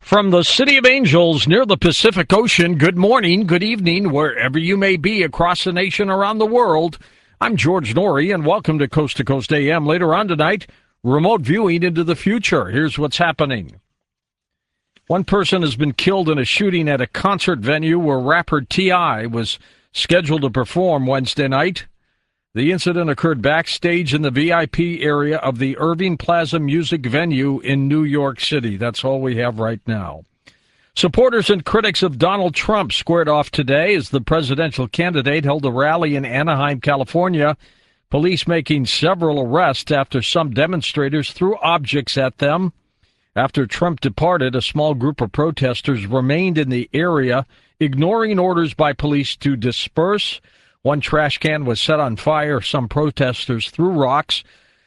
From the City of Angels near the Pacific Ocean, good morning, good evening, wherever you may be across the nation, around the world. I'm George Norrie, and welcome to Coast AM. Later on tonight, remote viewing into the future. Here's what's happening. One person has been killed in a shooting at a concert venue where rapper T.I. was scheduled to perform Wednesday night. The incident occurred backstage in the VIP area of the Irving Plaza Music Venue in New York City. That's all we have right now. Supporters and critics of Donald Trump squared off today as the presidential candidate held a rally in Anaheim, California. Police making several arrests after some demonstrators threw objects at them. After Trump departed, a small group of protesters remained in the area, ignoring orders by police to disperse. One trash can was set on fire. Some protesters threw rocks.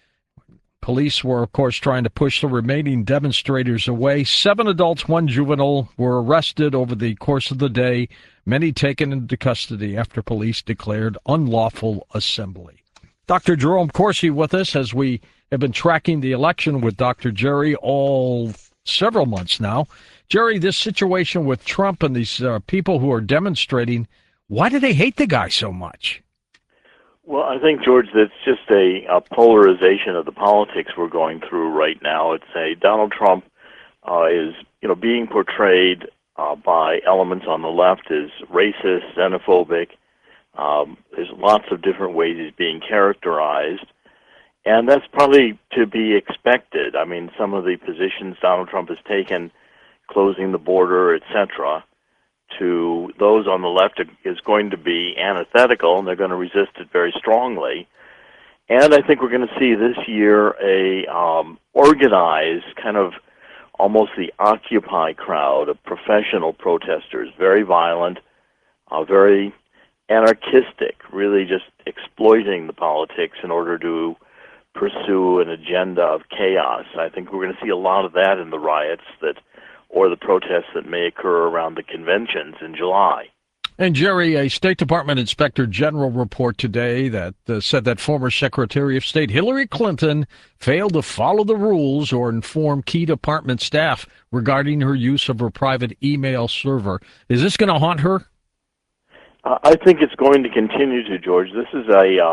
Police were, of course, trying to push the remaining demonstrators away. 7 adults, 1 juvenile were arrested over the course of the day, many taken into custody after police declared unlawful assembly. Dr. Jerome Corsi with us as we have been tracking the election with Dr. Jerry all several months now. Jerry, this situation with Trump and these people who are demonstrating, why do they hate the guy so much? Well, I think, George, that's just a polarization of the politics we're going through right now. It's Donald Trump is, being portrayed by elements on the left as racist, xenophobic. There's lots of different ways he's being characterized, and that's probably to be expected. I mean, some of the positions Donald Trump has taken, closing the border, etc., to those on the left is going to be antithetical, and they're going to resist it very strongly. And I think we're going to see this year a organized kind of almost the Occupy crowd of professional protesters, very violent, very anarchistic, really just exploiting the politics in order to pursue an agenda of chaos. I think we're going to see a lot of that in the riots or the protests that may occur around the conventions in July. And Jerry, a State Department Inspector General report today that said that former Secretary of State Hillary Clinton failed to follow the rules or inform key department staff regarding her use of her private email server. Is this going to haunt her? I think it's going to continue to, George. This is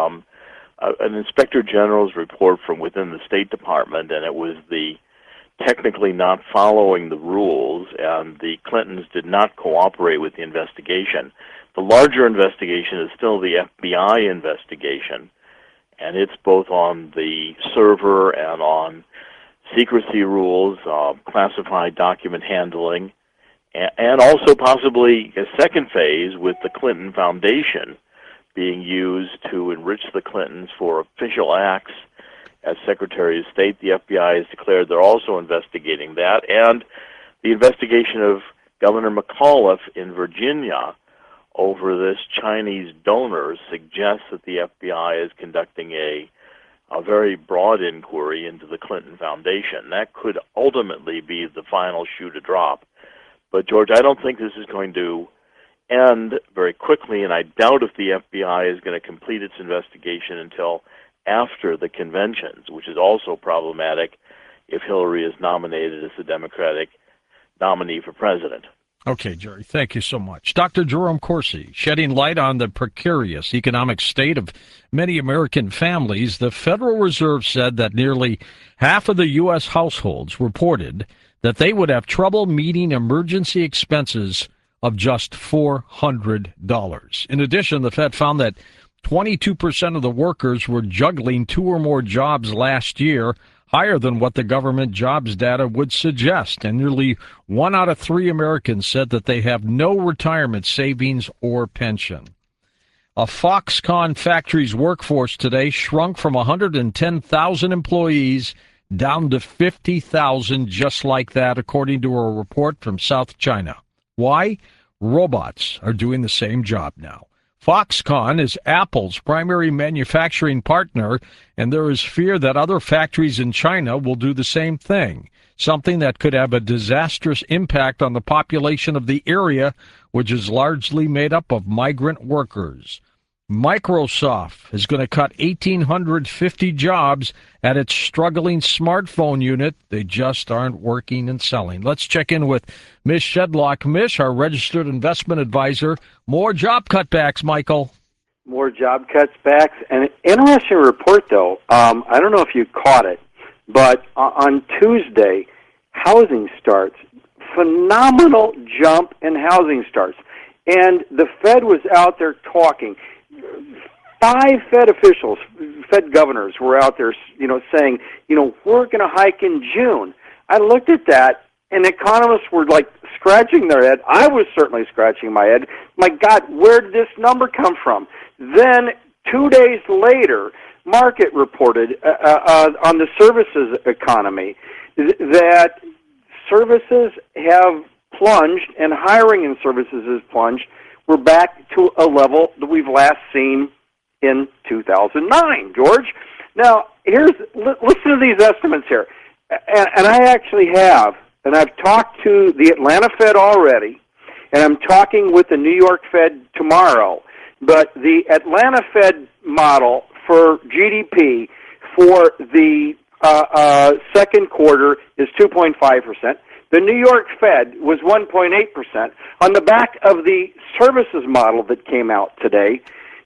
an Inspector General's report from within the State Department, and it was the technically not following the rules, and the Clintons did not cooperate with the investigation. The larger investigation is still the FBI investigation, and it's both on the server and on secrecy rules, classified document handling, and also possibly a second phase with the Clinton Foundation being used to enrich the Clintons for official acts. As Secretary of State, the FBI has declared they're also investigating that, and the investigation of Governor McAuliffe in Virginia over this Chinese donor suggests that the FBI is conducting a very broad inquiry into the Clinton Foundation. That could ultimately be the final shoe to drop. But, George, I don't think this is going to end very quickly, and I doubt if the FBI is going to complete its investigation until after the conventions, which is also problematic if Hillary is nominated as the Democratic nominee for president. Okay, Jerry, thank you so much. Dr. Jerome Corsi, shedding light on the precarious economic state of many American families. The Federal Reserve said that nearly half of the U.S. households reported that they would have trouble meeting emergency expenses of just $400. In addition, the Fed found that 22% of the workers were juggling 2 or more jobs last year, higher than what the government jobs data would suggest. And nearly 1 out of 3 Americans said that they have no retirement savings or pension. A Foxconn factory's workforce today shrunk from 110,000 employees down to 50,000, just like that, according to a report from South China. Why? Robots are doing the same job now. Foxconn is Apple's primary manufacturing partner, and there is fear that other factories in China will do the same thing, something that could have a disastrous impact on the population of the area, which is largely made up of migrant workers. Microsoft is going to cut 1,850 jobs at its struggling smartphone unit. They just aren't working and selling. Let's check in with Ms. Shedlock. Mish, our registered investment advisor. More job cutbacks, Michael. More job cutbacks. And an interesting report, though. I don't know if you caught it, but on Tuesday, housing starts. Phenomenal jump in housing starts. And the Fed was out there talking. 5 Fed officials, Fed governors, were out there, saying, we're going to hike in June. I looked at that, and economists were like scratching their head. I was certainly scratching my head. My God, where did this number come from? Then 2 days later, Market reported on the services economy that services have plunged and hiring in services has plunged. We're back to a level that we've last seen in 2009, George. Now, listen to these estimates here. And I actually have, and I've talked to the Atlanta Fed already, and I'm talking with the New York Fed tomorrow. But the Atlanta Fed model for GDP for the second quarter is 2.5%. The New York Fed was 1.8%. On the back of the services model that came out today,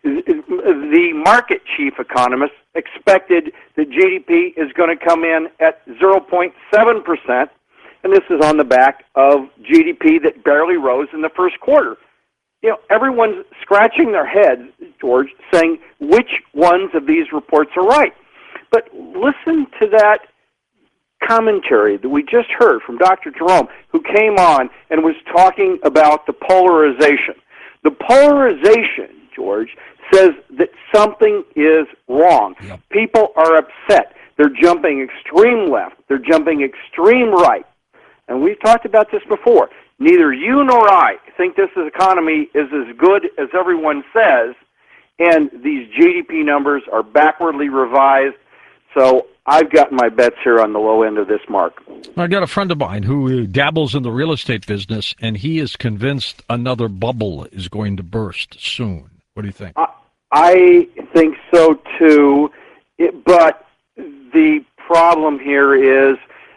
the market chief economist expected that GDP is going to come in at 0.7%, and this is on the back of GDP that barely rose in the first quarter. Everyone's scratching their heads, George, saying which ones of these reports are right. But listen to that commentary that we just heard from Dr. Jerome, who came on and was talking about the polarization. The polarization, George, says that something is wrong. Yep. People are upset. They're jumping extreme left. They're jumping extreme right. And we've talked about this before. Neither you nor I think this economy is as good as everyone says, and these GDP numbers are backwardly revised. So I've got my bets here on the low end of this mark. I got a friend of mine who dabbles in the real estate business, and he is convinced another bubble is going to burst soon. What do you think? I think so, too. But the problem here is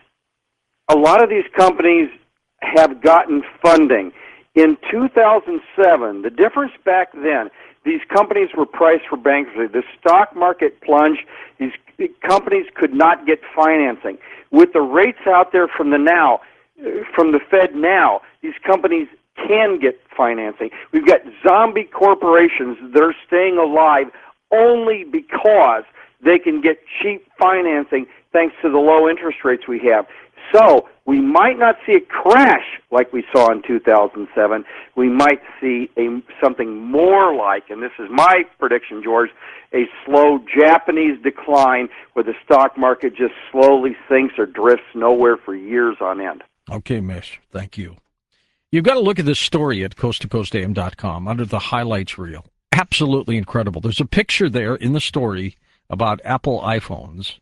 a lot of these companies have gotten funding. In 2007, the difference back then, these companies were priced for bankruptcy. The stock market plunged. These companies could not get financing. With the rates out there from the Fed now, these companies can get financing. We've got zombie corporations that are staying alive only because they can get cheap financing thanks to the low interest rates we have. So we might not see a crash like we saw in 2007. We might see something more like, and this is my prediction, George, a slow Japanese decline where the stock market just slowly sinks or drifts nowhere for years on end. Okay, Mish, thank you. You've got to look at this story at coasttocoastam.com under the highlights reel. Absolutely incredible. There's a picture there in the story about Apple iPhones.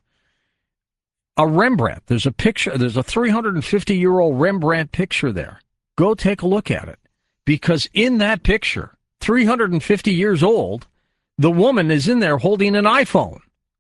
A Rembrandt. There's a picture. There's a 350-year-old Rembrandt picture there. Go take a look at it. Because in that picture, 350 years old, the woman is in there holding an iPhone.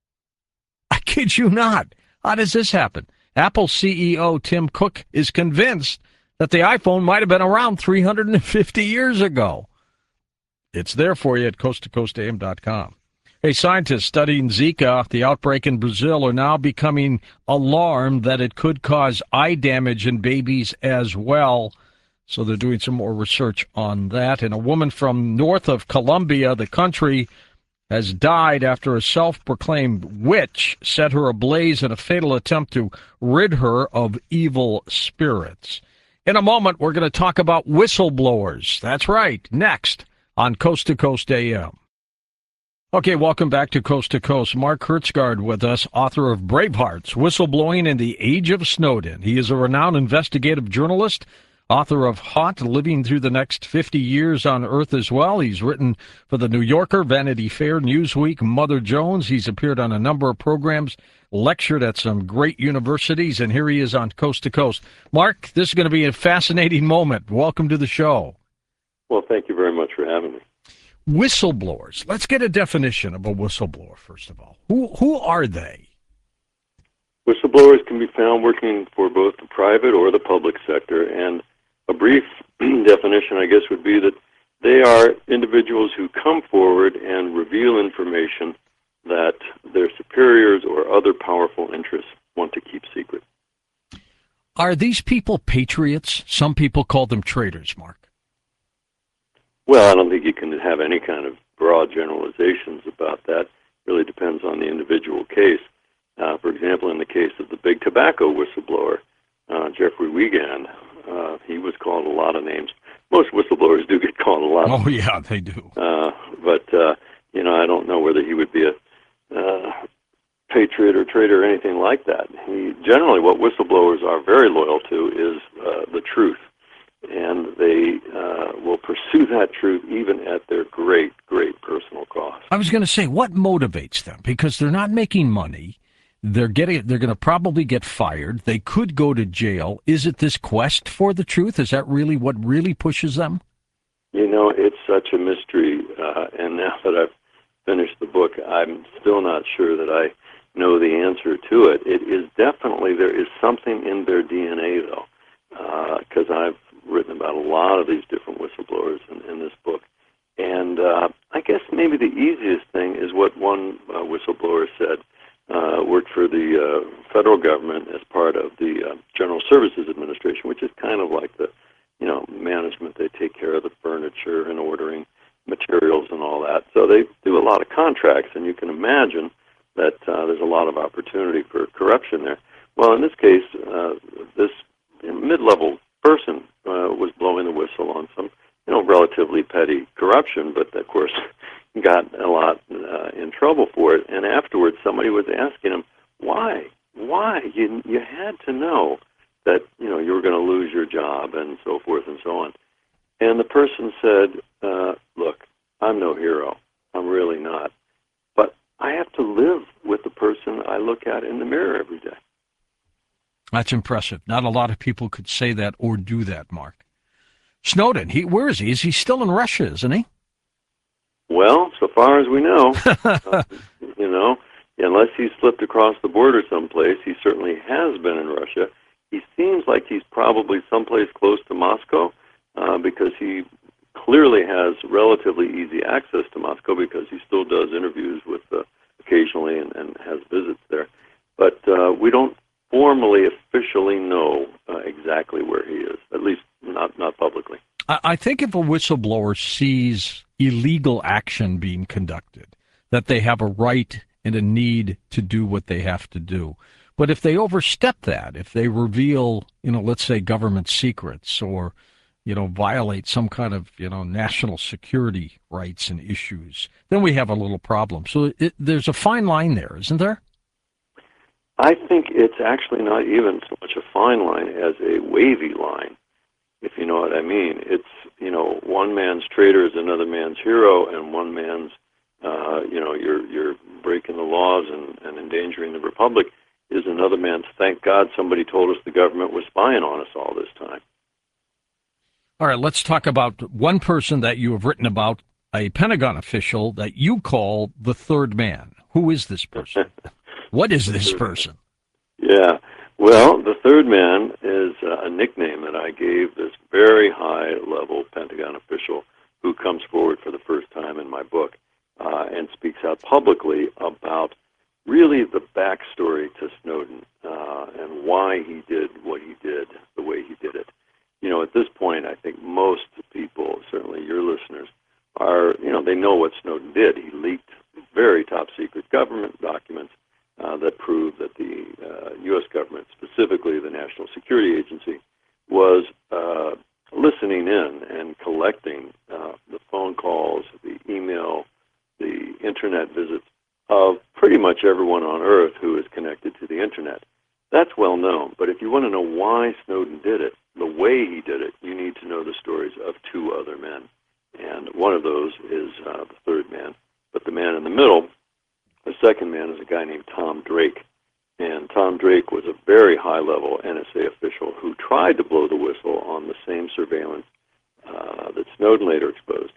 I kid you not. How does this happen? Apple CEO Tim Cook is convinced that the iPhone might have been around 350 years ago. It's there for you at coasttocoastam.com. Hey, scientists studying Zika, the outbreak in Brazil, are now becoming alarmed that it could cause eye damage in babies as well. So they're doing some more research on that. And a woman from north of Colombia, the country, has died after a self-proclaimed witch set her ablaze in a fatal attempt to rid her of evil spirits. In a moment, we're going to talk about whistleblowers. That's right, next on Coast to Coast AM. Okay, welcome back to Coast to Coast. Mark Hertsgaard with us, author of Bravehearts, Whistleblowing in the Age of Snowden. He is a renowned investigative journalist, author of Haunt, Living Through the Next 50 Years on Earth as well. He's written for The New Yorker, Vanity Fair, Newsweek, Mother Jones. He's appeared on a number of programs, lectured at some great universities, and here he is on Coast to Coast. Mark, this is going to be a fascinating moment. Welcome to the show. Well, thank you very much for having me. Whistleblowers. Let's get a definition of a whistleblower, first of all. Who are they? Whistleblowers can be found working for both the private or the public sector, and a brief definition, I guess, would be that they are individuals who come forward and reveal information that their superiors or other powerful interests want to keep secret. Are these people patriots? Some people call them traitors, Mark. Well, I don't think you can have any kind of broad generalizations about that. It really depends on the individual case. For example, in the case of the big tobacco whistleblower, Jeffrey Wiegand, he was called a lot of names. Most whistleblowers do get called a lot. Oh, yeah, they do. But I don't know whether he would be a patriot or traitor or anything like that. Generally, what whistleblowers are very loyal to is the truth, and they will pursue that truth even at their great, great personal cost. I was going to say, what motivates them? Because they're not making money. They're going to probably get fired. They could go to jail. Is it this quest for the truth? Is that really what really pushes them? It's such a mystery, and now that I've finished the book, I'm still not sure that I know the answer to it. It is definitely, there is something in their DNA, though, because I've written about a lot of these different whistleblowers in this book. And I guess maybe the easiest thing is what one whistleblower said. Worked for the federal government as part of the General Services Administration, which is kind of like the, management. They take care of the furniture and ordering materials and all that. So they do a lot of contracts, and you can imagine that there's a lot of opportunity for corruption there. Well, in this case, this mid-level person was blowing the whistle on some, relatively petty corruption, but of course got a lot in trouble for it. And afterwards, somebody was asking him, why? You had to know that, you were going to lose your job and so forth and so on. And the person said, look, I'm no hero. I'm really not. But I have to live with the person I look at in the mirror every day. That's impressive. Not a lot of people could say that or do that, Mark. Snowden, where is he? Is he still in Russia, isn't he? Well, so far as we know, unless he's slipped across the border someplace, he certainly has been in Russia. He seems like he's probably someplace close to Moscow because he clearly has relatively easy access to Moscow because he still does interviews with occasionally and has visits there. But we don't formally, officially know exactly where he is, at least not publicly. I think if a whistleblower sees illegal action being conducted, that they have a right and a need to do what they have to do. But if they overstep that, if they reveal, let's say government secrets or, violate some kind of, national security rights and issues, then we have a little problem. So there's a fine line there, isn't there? I think it's actually not even so much a fine line as a wavy line, if you know what I mean. It's, one man's traitor is another man's hero, and one man's, you're breaking the laws and endangering the republic is another man's, thank God somebody told us the government was spying on us all this time. All right, let's talk about one person that you have written about, a Pentagon official that you call the third man. Who is this person? What is this person? Yeah, well, the third man is a nickname that I gave this very high-level Pentagon official who comes forward for the first time in my book and speaks out publicly about really the backstory to Snowden and why he did what he did the way he did it. At this point, I think most people, certainly your listeners, are, they know what Snowden did. He leaked very top-secret government documents that prove that the U.S. government, specifically the National Security Agency, was listening in and collecting the phone calls, the email, the Internet visits of pretty much everyone on Earth who is connected to the Internet. That's well known, but if you want to know why Snowden did it, the way he did it, you need to know the stories of two other men. And one of those is the third man. But the man in the middle, the second man, is a guy named Tom Drake. And Tom Drake was a very high-level NSA official who tried to blow the whistle on the same surveillance that Snowden later exposed. And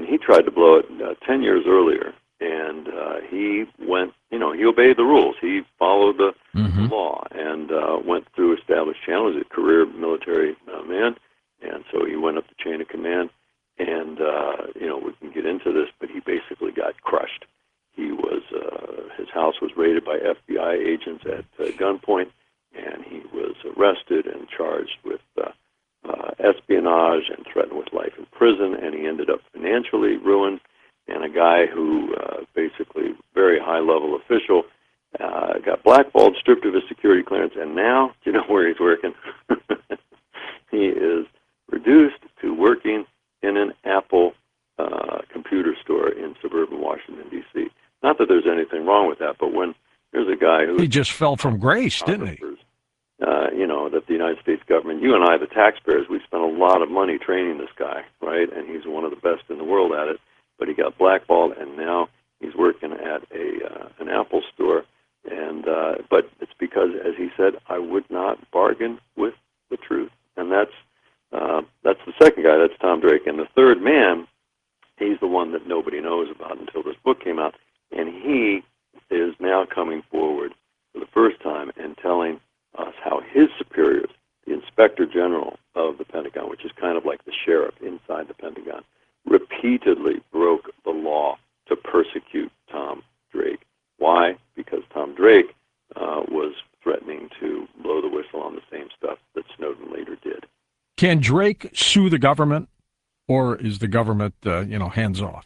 and he tried to blow it 10 years earlier. And he went, he obeyed the rules. He followed the law and went through established channels. He's a career military man, and so he went up the chain of command. And, we can get into this, but he basically got crushed. He was, his house was raided by FBI agents at gunpoint, and he was arrested and charged with espionage and threatened with life in prison, and he ended up financially ruined. And a guy who, basically, very high-level official, got blackballed, stripped of his security clearance, and now, do you know where he's working? He is reduced to working in an Apple computer store in suburban Washington, D.C. Not that there's anything wrong with that, but when there's a guy who... He just fell from grace, didn't he? That the United States government, you and I, the taxpayers, we spent a lot of money training this guy, right? And he's one of the best in the world at it. But he got blackballed, and now he's working at an Apple store. And but it's because, as he said, I would not bargain with the truth. And that's the second guy. That's Tom Drake. And the third man, he's the one that nobody knows about until this book came out. And he is now coming forward for the first time and telling us how his superiors, the Inspector General of the Pentagon, which is kind of like the sheriff inside the Pentagon, repeatedly broke the law to persecute Tom Drake. Why? Because Tom Drake was threatening to blow the whistle on the same stuff that Snowden later did. Can Drake sue the government, or is the government, hands off?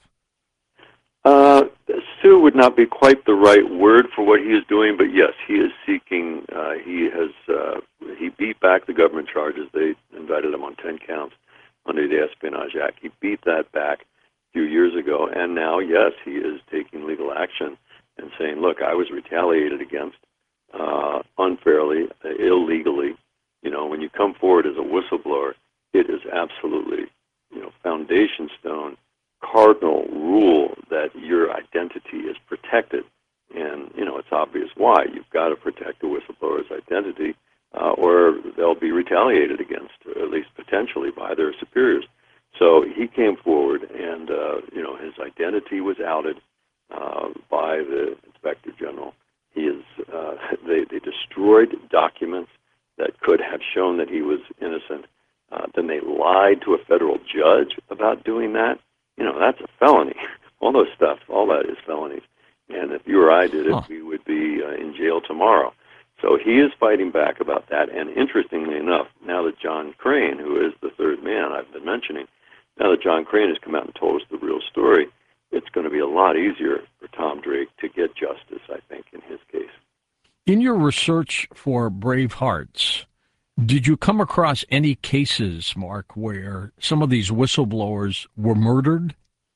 Sue would not be quite the right word for what he is doing, but yes, he is seeking. He beat back the government charges. They indicted him on 10 counts under the Espionage Act. He beat that back a few years ago, and now, yes, he is taking legal action and saying, look, I was retaliated against unfairly, illegally. When you come forward as a whistleblower, it is absolutely, foundation stone, cardinal rule that your identity is protected. And, it's obvious why. You've got to protect the whistleblower's identity, or they'll be retaliated against, or at least potentially by their superiors. So he came forward, and his identity was outed by the Inspector General. He is they destroyed documents that could have shown that he was innocent. Then they lied to a federal judge about doing that. That's a felony. All that is felonies. And if you or I did it, we would be in jail tomorrow. So he is fighting back about that. And interestingly enough, now that John Crane, who is the third man I've been mentioning, now that John Crane has come out and told us the real story, it's going to be a lot easier for Tom Drake to get justice, I think, in his case. In your research for Brave Hearts, did you come across any cases, Mark, where some of these whistleblowers were murdered?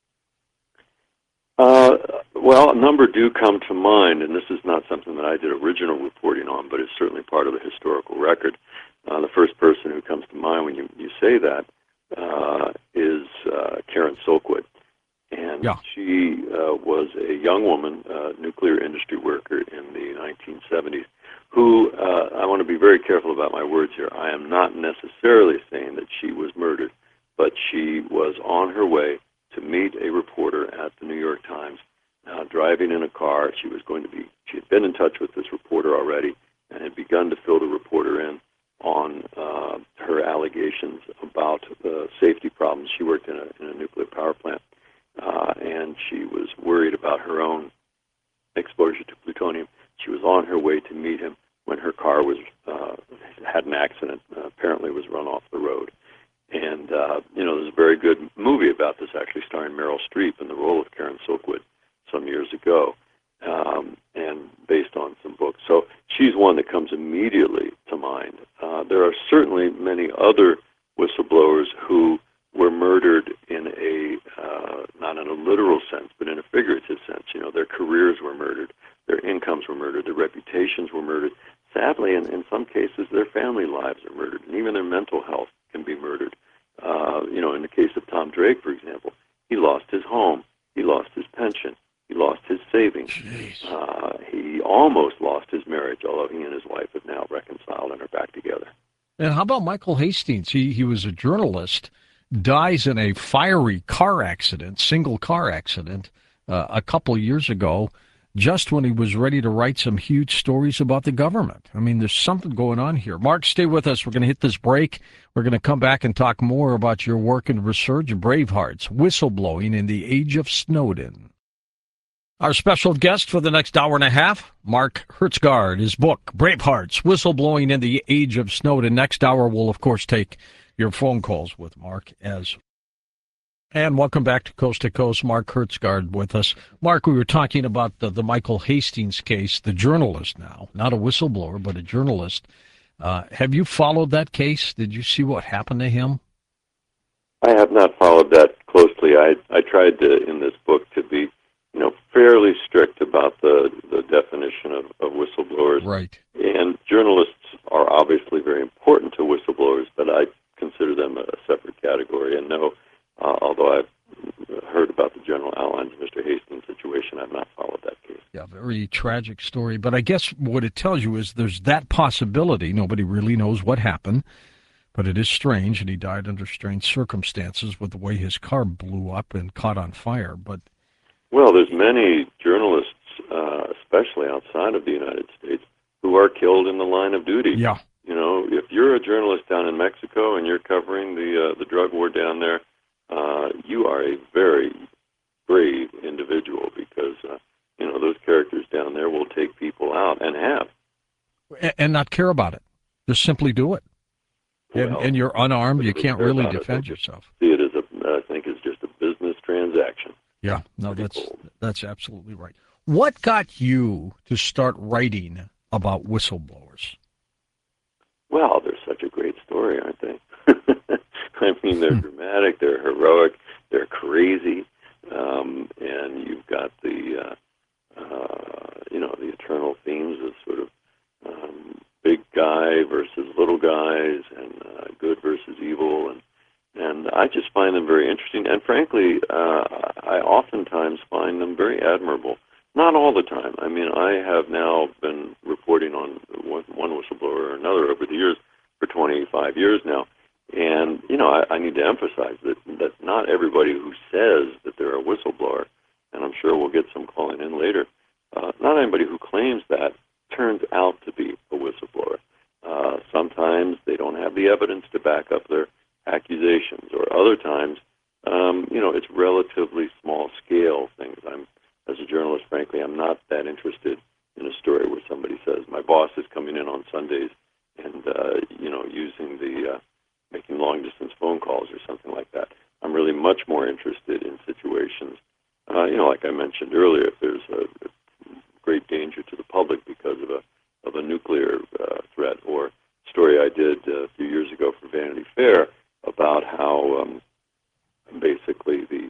Well, a number do come to mind, and this is not something that I did original reporting on, but it's certainly part of the historical record. The first person who comes to mind when you say that is Karen Silkwood. And she was a young woman, nuclear industry worker in the 1970s, who, I want to be very careful about my words here. I am not necessarily saying that she was murdered, but she was on her way to meet a reporter at the New York Times, driving in a car. She had been in touch with this reporter already and had begun to fill the reporter in on her allegations about the safety problems. She worked in a nuclear power plant, and she was worried about her own exposure to plutonium. She was on her way to meet him when her car had an accident, apparently was run off the road. And, there's a very good movie about this, actually starring Meryl Streep in the role of Karen Silkwood some years ago, and based on some books. So she's one that comes immediately to mind. There are certainly many other whistleblowers who were murdered in not in a literal sense, but in a figurative sense. Their careers were murdered, their incomes were murdered, their reputations were murdered. Sadly, in some cases, their family lives are murdered, and even their mental health can be murdered. In the case of Tom Drake, for example, he lost his home, he lost his pension, he lost his savings. He almost lost his marriage, although he and his wife have now reconciled and are back together. And how about Michael Hastings? He was a journalist, dies in a fiery car accident, single car accident, a couple years ago, just when he was ready to write some huge stories about the government. I mean, there's something going on here. Mark, stay with us. We're going to hit this break. We're going to come back and talk more about your work and research, Bravehearts, Whistleblowing in the Age of Snowden. Our special guest for the next hour and a half, Mark Hertsgaard, his book, Bravehearts, Whistleblowing in the Age of Snowden. Next hour, we'll, of course, take your phone calls with Mark as. And welcome back to Coast, Mark Hertsgaard with us. Mark, we were talking about the Michael Hastings case, the journalist now, not a whistleblower, but a journalist. Have you followed that case? Did you see what happened to him? I have not followed that closely. I tried to, in this book, to be, fairly strict about the definition of whistleblowers. Right. And journalists are obviously very important to whistleblowers, but I consider them a separate category. And no, although I've heard about the general outlines of Mr. Hastings' situation, I've not followed that case. Yeah, very tragic story. But I guess what it tells you is there's that possibility. Nobody really knows what happened, but it is strange, and he died under strange circumstances with the way his car blew up and caught on fire. But well, there's many journalists, especially outside of the United States, who are killed in the line of duty. yeah, If you're a journalist down in Mexico and you're covering the drug war down there, you are a very brave individual because, those characters down there will take people out and have. and not care about it. Just simply do it. And you're unarmed. You can't really defend yourself. See it as I think it's just a business transaction. Yeah, no, that's absolutely right. What got you to start writing about whistleblowers? Well, they're such a great story, aren't they? I mean, they're dramatic, they're heroic, they're crazy, and you've got the eternal themes of sort of big guy versus little guys, and good versus evil, and I just find them very interesting. And frankly, I oftentimes find them very admirable. Not all the time. I mean, I have now been reporting on one whistleblower or another over the years for 25 years now. And, I need to emphasize that not everybody who says that they're a whistleblower, and I'm sure we'll get some calling in later, not anybody who claims that turns out to be a whistleblower. Sometimes they don't have the evidence to back up their accusations, or other times, it's relatively small-scale things. As a journalist, frankly, I'm not that interested in a story where somebody says, my boss is coming in on Sundays and, using making long-distance phone calls or something like that. I'm really much more interested in situations, like I mentioned earlier, if there's a great danger to the public because of a nuclear threat, or a story I did a few years ago for Vanity Fair about how basically the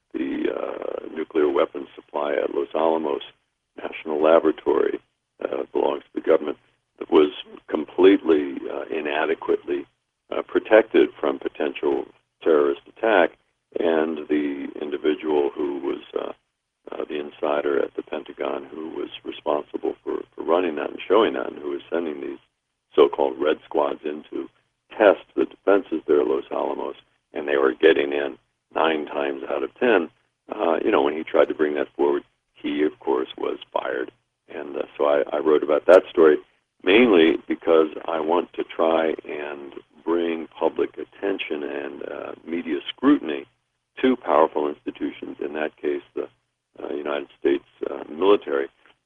nuclear weapons supply at Los Alamos National Laboratory belongs to the government, that was completely inadequately protected from potential terrorist attack, and the individual who was the insider at the Pentagon who was responsible for running that and showing that, and who was sending these so-called red squads in to test the defenses there at Los Alamos, and they were getting in 9 times out of 10. When he tried to bring that forward, he, of course, was fired. And so I wrote about that story mainly because I want to try and bring public attention and media scrutiny to powerful institutions, in that case the United States military,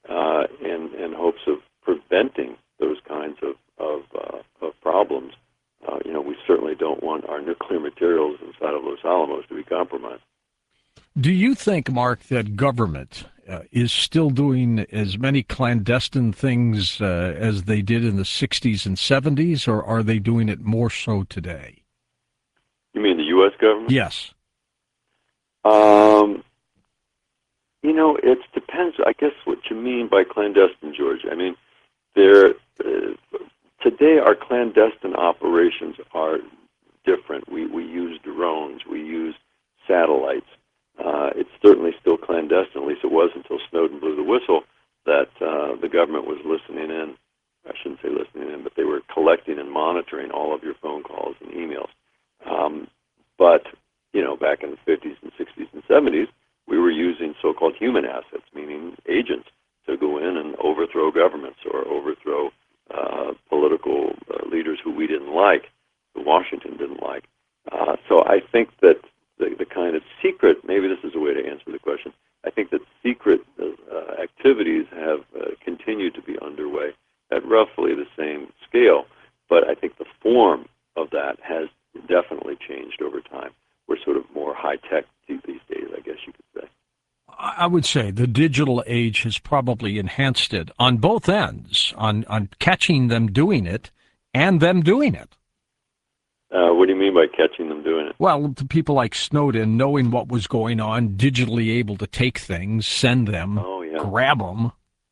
in hopes of preventing those kinds of problems. We certainly don't want our nuclear materials inside of Los Alamos to be compromised. Do you think, Mark, that government is still doing as many clandestine things as they did in the 60s and 70s, or are they doing it more so today? You mean the U.S. government? Yes. It depends, I guess, what you mean by clandestine, George. I mean, today our clandestine operations are different. We use drones. We use satellites. It's certainly still clandestine, at least it was until Snowden blew the whistle, that the government was listening in. I shouldn't say listening in, but they were collecting and monitoring all of your phone calls and emails. But, back in the 50s and 60s and 70s, we were using so-called human assets, meaning agents, to go in and overthrow governments or overthrow political leaders who we didn't like, who Washington didn't like. So I think that the kind of secret, maybe this is a way to answer the question, I think that secret activities have continued to be underway at roughly the same scale, but I think the form of that has definitely changed over time. We're sort of more high-tech these days, I guess you could say. I would say the digital age has probably enhanced it on both ends, on catching them doing it and them doing it. What do you mean by catching them doing it? Well, to people like Snowden, knowing what was going on, digitally able to take things, send them, grab them.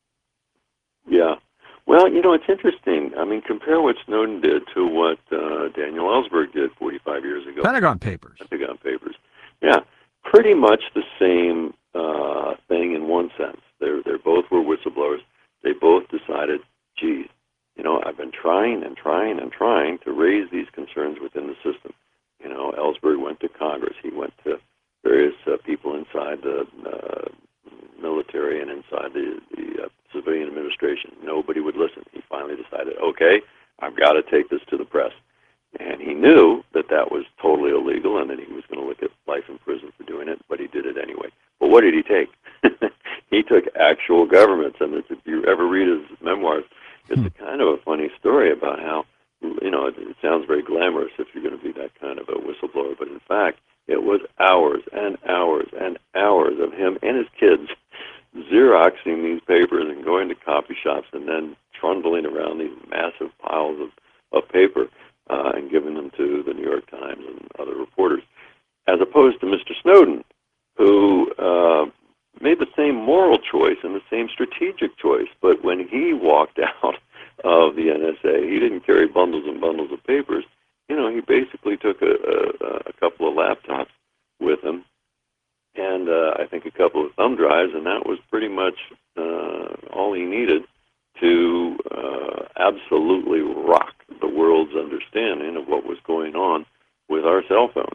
Yeah. Well, it's interesting. I mean, compare what Snowden did to what Daniel Ellsberg did 45 years ago. Pentagon Papers. Pentagon Papers. Yeah. Pretty much the same thing in one sense. They both were whistleblowers. They both decided, geez, I've been trying and trying and trying to raise these concerns within the system. Ellsberg went to Congress. He went to various people inside the military and inside the civilian administration. Nobody would listen. He finally decided, okay, I've got to take this to the press. And he knew that that was totally illegal and that he was going to look at life in prison for doing it, but he did it anyway. But what did he take? He took actual governments, and if you ever read his memoirs, it's a kind of a funny story about how, it sounds very glamorous if you're going to be that kind of a whistleblower, but in fact, it was hours and hours and hours of him and his kids Xeroxing these papers and going to copy shops and then trundling around these massive piles of paper and giving them to the New York Times and other reporters, as opposed to Mr. Snowden, who made the same moral choice and the same strategic choice, but when he walked out of the NSA, he didn't carry bundles and bundles of papers. He basically took a couple of laptops with him and I think a couple of thumb drives, and that was pretty much all he needed to absolutely rock the world's understanding of what was going on with our cell phones.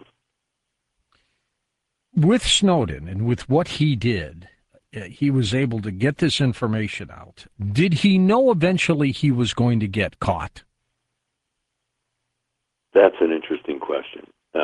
With Snowden and with what he did, he was able to get this information out. Did he know eventually he was going to get caught? That's an interesting question.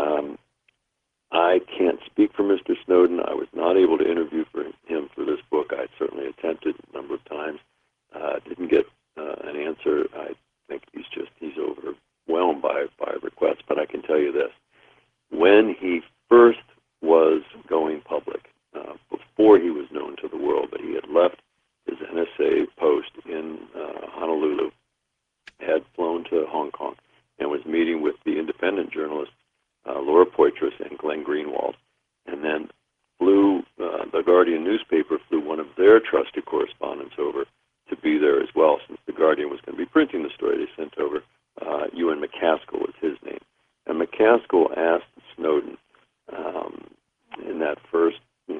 I can't speak for Mr. Snowden. I was not able to interview him for this book. I certainly attempted a number of times. Didn't get an answer. I think he's overwhelmed by requests. But I can tell you this. When he first was going public, before he was known to the world, that he had left his NSA post in Honolulu, had flown to Hong Kong, and was meeting with the independent journalists Laura Poitras and Glenn Greenwald, and then the Guardian newspaper flew one of their trusted correspondents over to be there as well. Since the Guardian was going to be printing the story, they sent over Ewan McCaskill was his name. And McCaskill asked Snowden in that first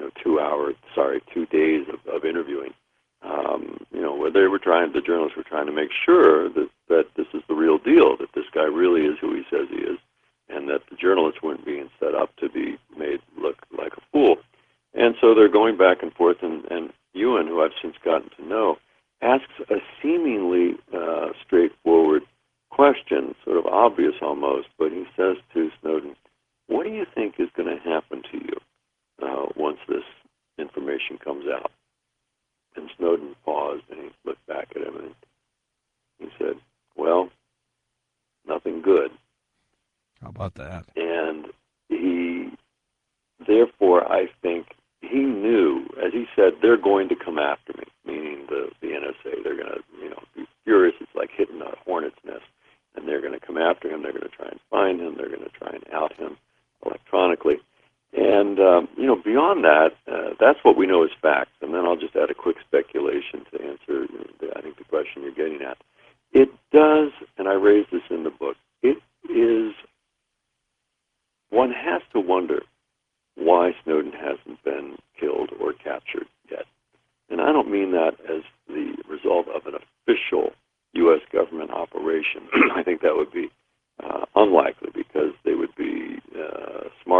2 days of interviewing, where the journalists were trying to make sure that this is the real deal, that this guy really is who he says he is, and that the journalists weren't being set up to be made look like a fool. And so they're going back and forth, and Ewan, who I've since gotten to know, asks a seemingly straightforward question, sort of obvious almost, but he says to Snowden, what do you think is going to happen to you once this information comes out? And Snowden paused, and he looked back at him, and he said, well, nothing good. How about that? And therefore, I think he knew, as he said, they're going to come after me, meaning the NSA. They're going to, be furious. It's like hitting a hornet's nest, and they're going to come after him. They're going to try and find him. They're going to try and out him electronically. And, beyond that, that's what we know as facts. And then I'll just add a quick speculation to answer, I think, the question you're getting at. It does, and I raised this in the book, it is, one has to wonder why Snowden hasn't been killed or captured yet. And I don't mean that as the result of an official U.S. government operation. I think that would be unlikely, because they would be smart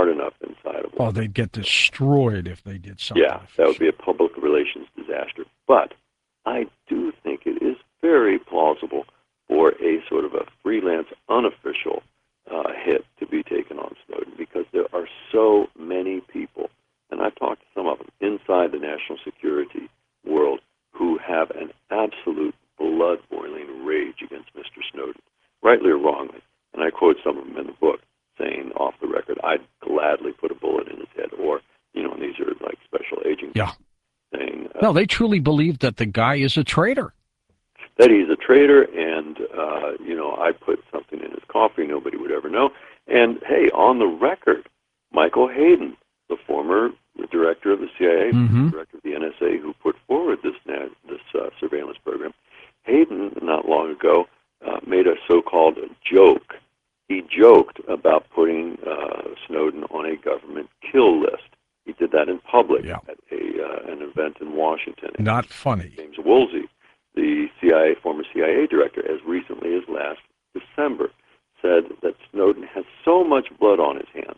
smart enough inside of Oh, they'd get destroyed if they did something. Yeah, that would be a public relations disaster. But I do think it is very plausible for a sort of a freelance, unofficial hit to be taken on Snowden, because there are so many people, and I've talked to some of them inside the national security world, who have an absolute blood-boiling rage against Mr. Snowden, rightly or wrongly. And I quote some of them in the book, saying off the record, I'd gladly put a bullet in his head, or, and these are like special agents. Yeah. Saying, no, they truly believe that the guy is a traitor. That he's a traitor, and, I put something in his coffee nobody would ever know. And, hey, on the record, Michael Hayden, the former director of the CIA, director of the NSA, who put forward this surveillance program, Hayden, not long ago, made a so-called joke. He joked about putting Snowden on a government kill list. He did that in public at an event in Washington. Not funny. James Woolsey, the former CIA director, as recently as last December, said that Snowden has so much blood on his hands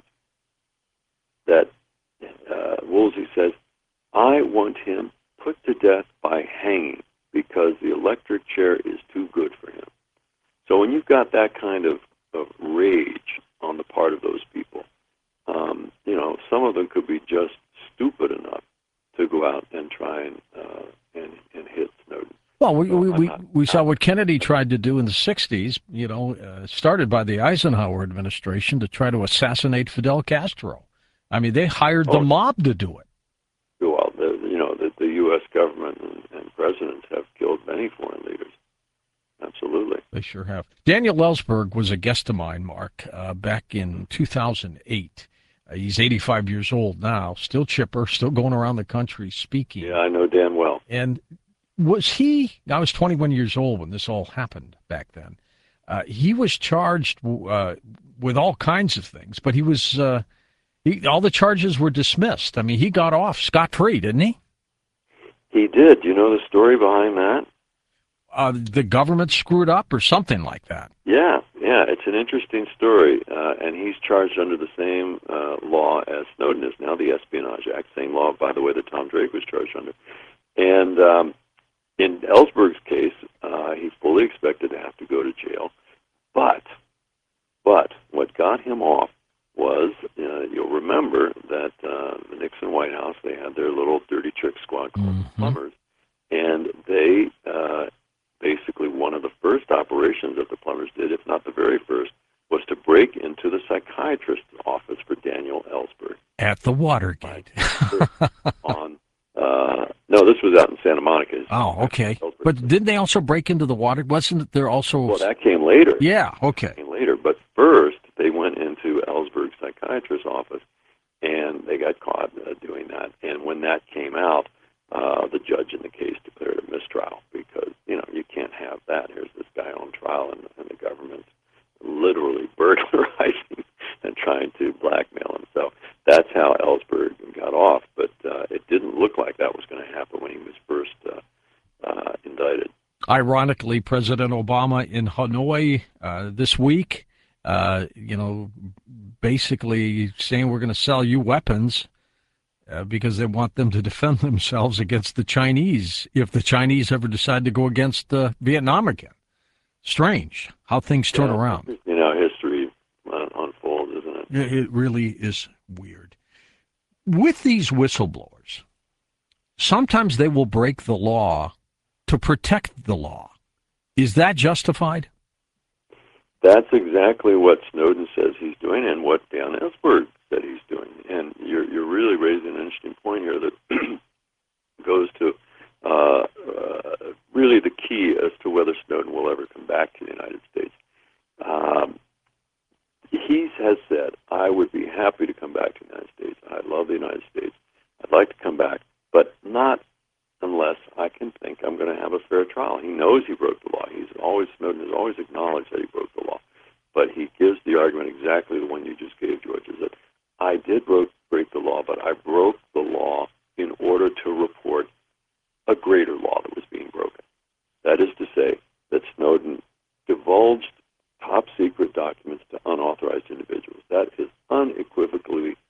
that Woolsey says, I want him put to death by hanging because the electric chair is too good for him. So when you've got that kind of rage on the part of those people, some of them could be just stupid enough to go out and try and hit Snowden. Well, we saw what Kennedy tried to do in the 60s, started by the Eisenhower administration to try to assassinate Fidel Castro. I mean, they hired the mob to do it. Well, the U.S. government and presidents have killed many foreign leaders. Absolutely. They sure have. Daniel Ellsberg was a guest of mine, Mark, back in 2008. He's 85 years old now, still chipper, still going around the country speaking. Yeah, I know Dan well. And I was 21 years old when this all happened back then. He was charged with all kinds of things, but he was, all the charges were dismissed. I mean, he got off scot-free, didn't he? He did. Do you know the story behind that? The government screwed up or something like that. Yeah, it's an interesting story, and he's charged under the same law as Snowden is now, the Espionage Act, same law, by the way, that Tom Drake was charged under. And in Ellsberg's case, he fully expected to have to go to jail, but what got him off was, you'll remember that the Nixon White House, they had their little dirty trick squad called the Plumbers, and they basically one of the first operations that the Plumbers did, if not the very first, was to break into the psychiatrist's office for Daniel Ellsberg. At the Watergate. No, this was out in Santa Monica. Oh, okay. But didn't they also break into the water? Wasn't there also... Well, that came later. Yeah, okay. That came later. But first, they went into Ellsberg's psychiatrist's office, and they got caught doing that. And when that came out, the judge in the case declared a mistrial because, you can't have that. Here's this guy on trial, and the government's literally burglarizing and trying to blackmail him. So that's how Ellsberg got off. But it didn't look like that was going to happen when he was first indicted. Ironically, President Obama in Hanoi this week, basically saying we're going to sell you weapons because they want them to defend themselves against the Chinese if the Chinese ever decide to go against Vietnam again. Strange how things turn around. History unfolds, isn't it? It really is weird. With these whistleblowers, sometimes they will break the law to protect the law. Is that justified? That's exactly what Snowden says he's doing and what Dan Ellsberg said he's doing. And you're really raising an interesting point here that goes to really the key as to whether Snowden will ever come back to the United States. He has said, I would be happy to come back to the United States. I love the United States. I'd like to come back, but not unless I can think I'm going to have a fair trial. He knows he broke the law. Snowden has always acknowledged that he broke the law. But he gives the argument exactly the one you just gave, George, is that I did break the law, but I broke the law in order to report a greater law that was being broken. That is to say that Snowden divulged top-secret documents to unauthorized individuals. That is unequivocally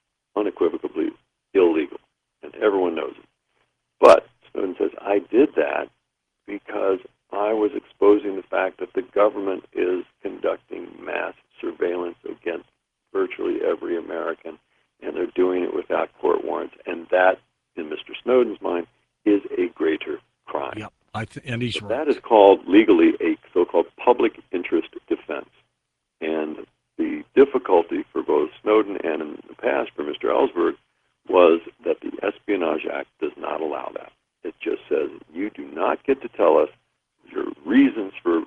every American, and they're doing it without court warrants. And that, in Mr. Snowden's mind, is a greater crime. Yep, and he's right. That is called legally a so-called public interest defense. And the difficulty for both Snowden and in the past for Mr. Ellsberg was that the Espionage Act does not allow that. It just says you do not get to tell us your reasons for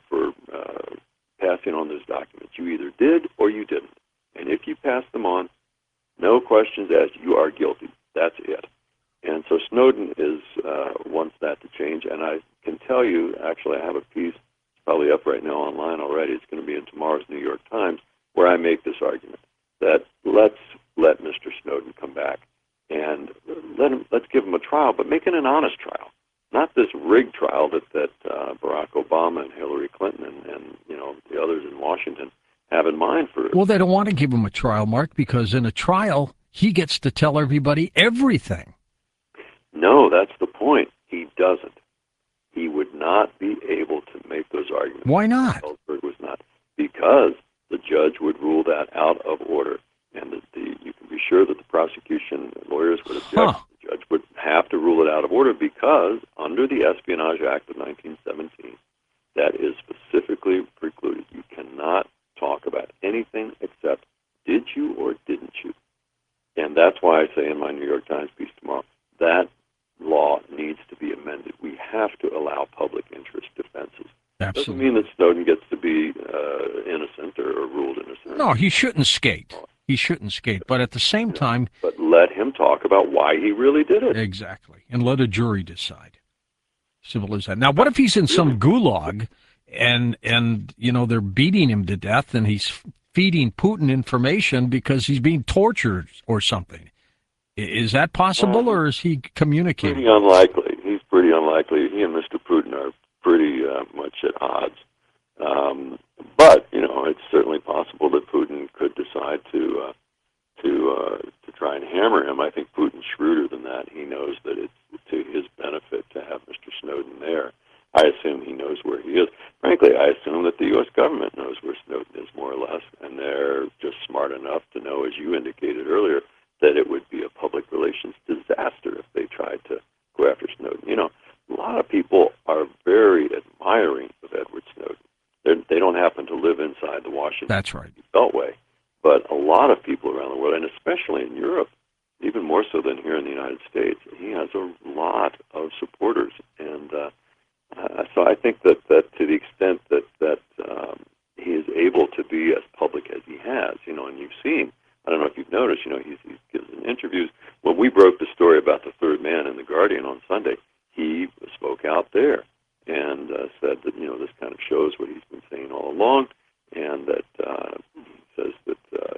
passing on those documents. You either did or you didn't. And if you pass them on, no questions asked, you are guilty. That's it. And so Snowden wants that to change. And I can tell you, actually, I have a piece, it's probably up right now online already. It's going to be in tomorrow's New York Times, where I make this argument that let's let Mr. Snowden come back and let's give him a trial, but make it an honest trial, not this rigged trial that Barack Obama and Hillary Clinton and the others in Washington have in mind for. Well, they don't want to give him a trial, Mark, because in a trial he gets to tell everybody everything. No, that's the point. He doesn't. He would not be able to make those arguments. Why not? Ellsberg was not, because the judge would rule that out of order, and you can be sure that the prosecution lawyers would object. The judge would have to rule it out of order because under the Espionage Act of 1917, that is specifically precluded. You cannot talk about anything except did you or didn't you? And that's why I say in my New York Times piece tomorrow, that law needs to be amended. We have to allow public interest defenses. Absolutely. Doesn't mean that Snowden gets to be innocent or ruled innocent. No, he shouldn't skate. He shouldn't skate. But at the same time... But let him talk about why he really did it. Exactly. And let a jury decide. Simple as that. Now, what if he's in some gulag and they're beating him to death and he's feeding Putin information because he's being tortured or something? Is that possible, or is he communicating? Pretty unlikely. He's pretty unlikely. He and Mr. Putin are pretty much at odds. But it's certainly possible that Putin could decide to try and hammer him. I think Putin's shrewder than that. He knows that it's to his benefit to have Mr. Snowden there. I assume he knows where he is. Frankly, I assume that the U.S. government knows where Snowden is, more or less, and they're just smart enough to know, as you indicated earlier, that it would be a public relations disaster if they tried to go after Snowden. A lot of people are very admiring of Edward Snowden. They don't happen to live inside the Washington That's right. Beltway, but a lot of people around the world, and especially in Europe, even more so than here in the United States, he has a lot of supporters. And so I think that to the extent that he is able to be as public as he has, and you've seen, I don't know if you've noticed, he gives interviews. When we broke the story about the third man in The Guardian on Sunday, he spoke out there and said that, this kind of shows what he's been saying all along, and that he says that,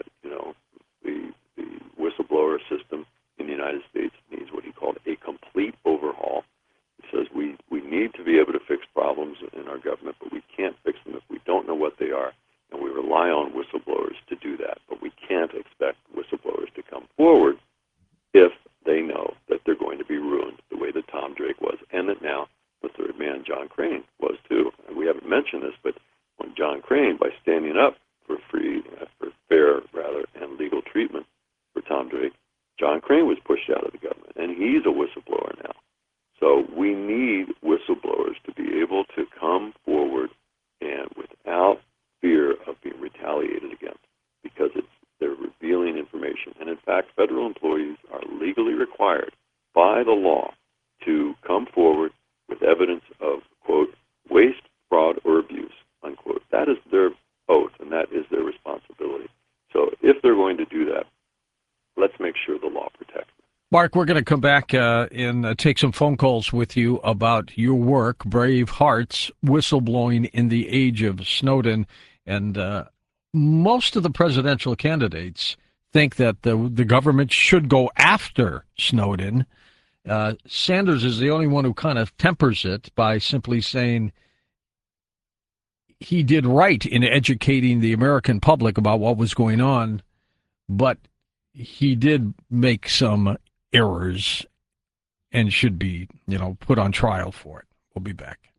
the whistleblower system in the United States needs what he called a complete overhaul. He says we need to be able to fix problems in our government, but we can't fix them if we don't know what they are, and we rely on whistleblowers to do that. But we can't expect whistleblowers to come forward if they know that they're going to be ruined the way that Tom Drake was, and that now the third man, John Crane, was too. And we haven't mentioned this, but when John Crane, by standing up for fair and legal treatment for Tom Drake, John Crane was pushed out of the government, and he's a whistleblower now. So we need whistleblowers to be able to come forward and without fear of being retaliated against, because they're revealing information. And in fact, federal employees are legally required by the law to come forward with evidence of, quote, waste, fraud, or abuse, unquote. That is their oath, and that is their responsibility. So if they're going to do that, let's make sure the law protects them. Mark, we're going to come back and take some phone calls with you about your work, Brave Hearts, Whistleblowing in the Age of Snowden. And most of the presidential candidates think that the government should go after Snowden. Sanders is the only one who kind of tempers it by simply saying he did right in educating the American public about what was going on, but he did make some errors and should be, put on trial for it. We'll be back.